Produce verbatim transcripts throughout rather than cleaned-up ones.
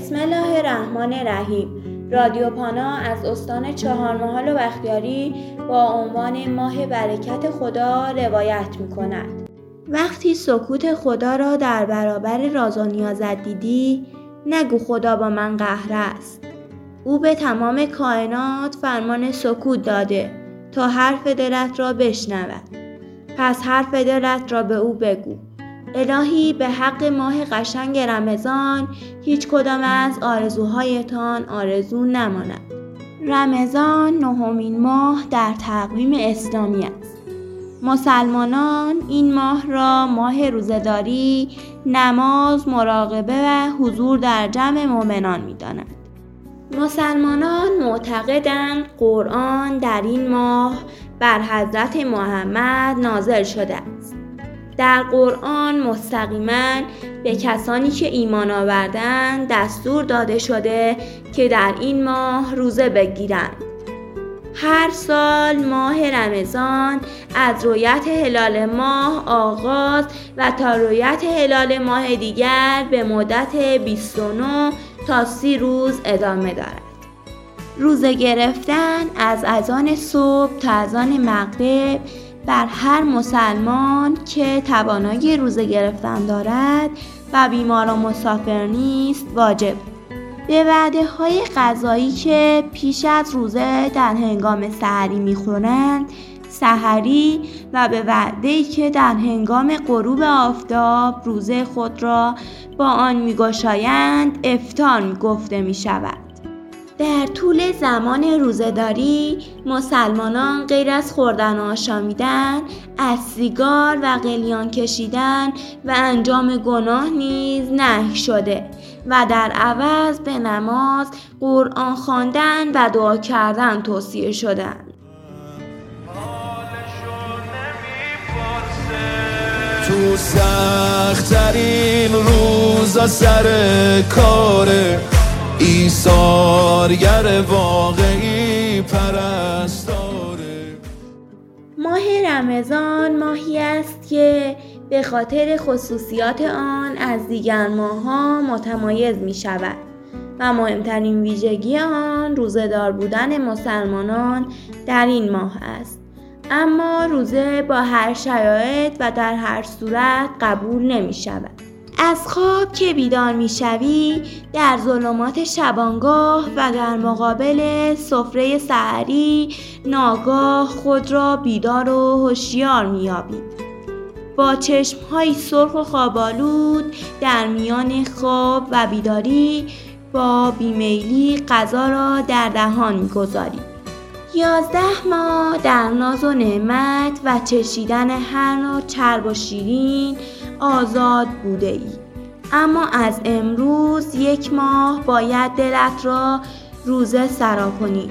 بسم الله الرحمن الرحیم. رادیو پانا از استان چهارمحال و بختیاری با عنوان ماه برکت خدا روایت می کند. وقتی سکوت خدا را در برابر راز و نیازت دیدی، نگو خدا با من قهر است. او به تمام کائنات فرمان سکوت داده تا حرف دلت را بشنود. پس حرف دلت را به او بگو. الهی به حق ماه قشنگ رمضان هیچ کدام از آرزوهایتان آرزو نماند. رمضان نهمین ماه در تقویم اسلامی است. مسلمانان این ماه را ماه روزه‌داری، نماز، مراقبه و حضور در جمع مؤمنان می‌دانند. مسلمانان معتقدند قرآن در این ماه بر حضرت محمد نازل شده است. در قرآن مستقیما به کسانی که ایمان آوردند دستور داده شده که در این ماه روزه بگیرند. هر سال ماه رمضان از رؤیت هلال ماه آغاز و تا رؤیت هلال ماه دیگر به مدت بیست و نه تا سی روز ادامه دارد. روزه گرفتن از اذان صبح تا اذان مغرب بر هر مسلمان که توانایی روزه گرفتن دارد و بیمار و مسافر نیست واجب. به وعده های غذایی که پیش از روزه در هنگام سحری میخورند سحری و به وعده‌ای که در هنگام غروب آفتاب روزه خود را با آن میگشایند افطار گفته می شود. در طول زمان روزه‌داری مسلمانان غیر از خوردن و آشامیدن از سیگار و قلیان کشیدن و انجام گناه نیز نهی شده و در عوض به نماز، قرآن خواندن و دعا کردن توصیه شدند. تو سخت‌ترین روزا سر کاره ایثارگر واقعی پرستاره. ماه رمضان ماهی است که به خاطر خصوصیات آن از دیگر ماه‌ها متمایز می شود و مهمترین ویژگی آن روزه‌دار بودن مسلمانان در این ماه است. اما روزه با هر شرایط و در هر صورت قبول نمی شود. از خواب که بیدار می شوی در ظلمات شبانگاه و در مقابل سفره سحری ناگاه خود را بیدار و هوشیار می یابی. با چشم‌های سرخ و خواب‌آلود در میان خواب و بیداری با بیمیلی غذا را در دهان می گذاری. یازده ماه در ناز و نعمت و چشیدن هر نوع چرب و شیرین آزاد بوده ای. اما از امروز یک ماه باید دلت را روزه سرا کنی.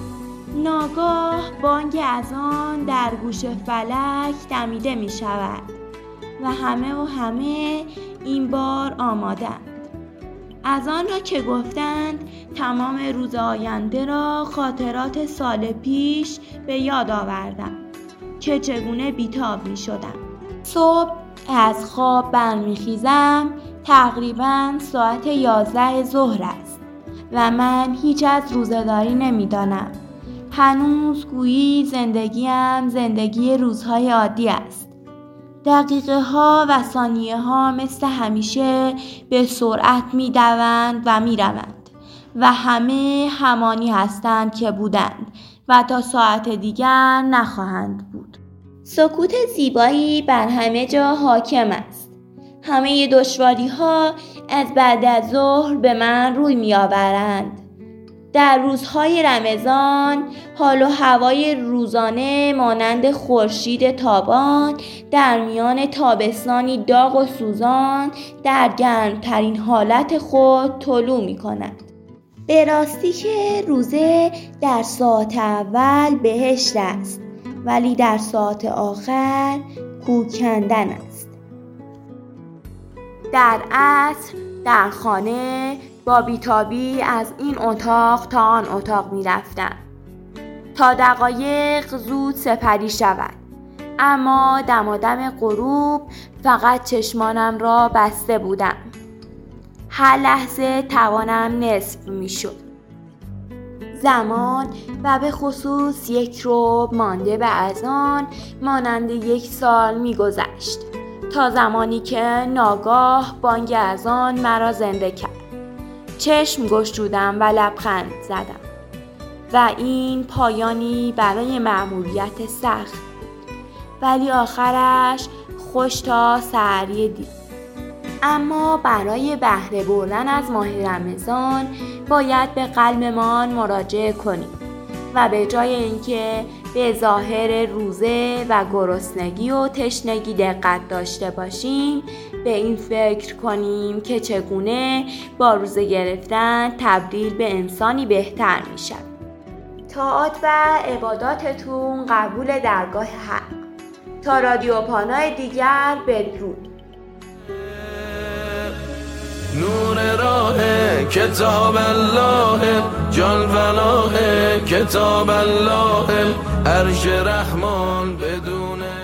ناگاه بانگ اذان در گوش فلک دمیده می شود و همه و همه این بار آمادند. اذان را که گفتند تمام روز آینده را خاطرات سال پیش به یاد آوردم که چگونه بیتاب می شدم. صبح از خواب برمیخیزم تقریباً ساعت یازده ظهر است و من هیچ از روزه‌داری نمی‌دانم. هنوز گویی زندگیم زندگی روزهای عادی است. دقیقه ها و ثانیه ها مثل همیشه به سرعت می‌دوند و می‌روند و همه همانی هستند که بودند و تا ساعت دیگر نخواهند بود. سکوت زیبایی بر همه جا حاکم است. همه دشواری ها از بعد از ظهر به من روی می آورند. در روزهای رمضان حال و هوای روزانه مانند خورشید تابان در میان تابستانی داغ و سوزان در گرمترین حالت خود طلوع می کند. به راستی که روزه در ساعت اول بهشت است ولی در ساعت آخر کوه کندن است. در عصر در خانه با بیتابی از این اتاق تا آن اتاق می رفتم تا دقایق زود سپری شود، اما دمادم غروب فقط چشمانم را بسته بودم. هر لحظه توانم نصف میشد. زمان و به خصوص یک ربع مانده به اذان مانند یک سال میگذشت تا زمانی که ناگاه بانگ اذان مرا زنده کرد. چشم گشودم و لبخند زدم و این پایانی برای مأموریت سخت، ولی آخرش خوش تا سحری دید. اما برای بهره بردن از ماه رمضان باید به قلبمان مراجعه کنیم و به جای اینکه به ظاهر روزه و گرسنگی و تشنگی دقت داشته باشیم، به این فکر کنیم که چگونه با روزه گرفتن تبدیل به انسانی بهتر میشد. طاعات و عباداتتون قبول درگاه حق. تا رادیو پانای دیگر، بدرود. نور راه کتاب الله، جان فلاح کتاب الله، عرش رحمان بدون